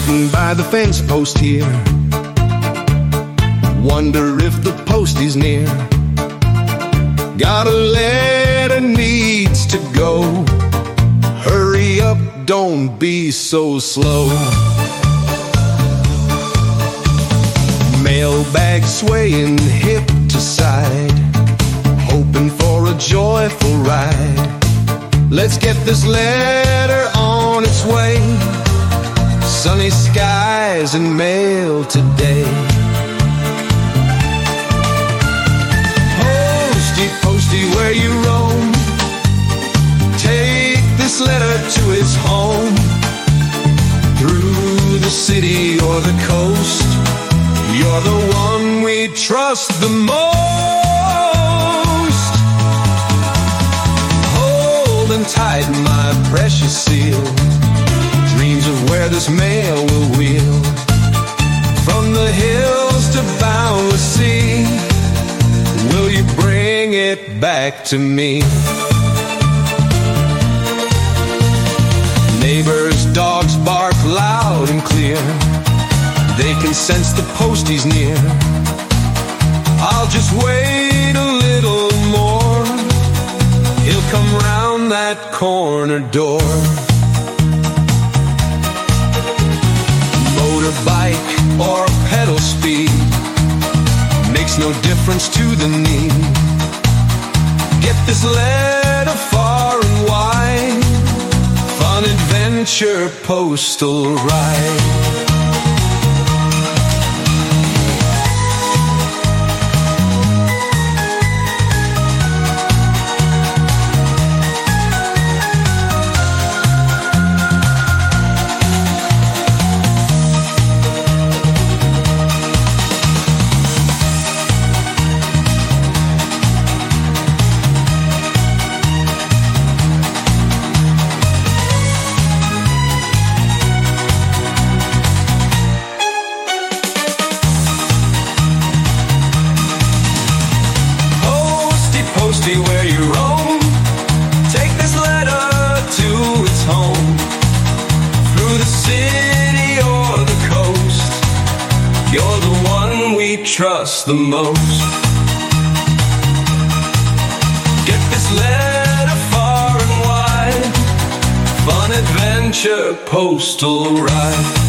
Sitting by the fence post here, wonder if the postie's near. Got a letter needs to go. Hurry up, don't be so slow. Mailbag swaying hip to side, hoping for a joyful ride. Let's get this letter on its way. Sunny skies and mail today. Postie, postie, where you roam, take this letter to its home. Through the city or the coast, you're the one we trust the most. Holding tight my precious seal, dreams of where this mail will wheel. From the hills to boundless sea, will you bring it back to me? Neighbors' dogs bark loud and clear, they can sense the postie's near. I'll just wait a little more, he'll come round that corner door. Motorbike or pedal speed makes no difference to the need. Get this letter far and wide, fun adventure postal ride. Postie, where you roam, take this letter to its home. Through the city or the coast, you're the one we trust the most. Get this letter far and wide, fun adventure postal ride.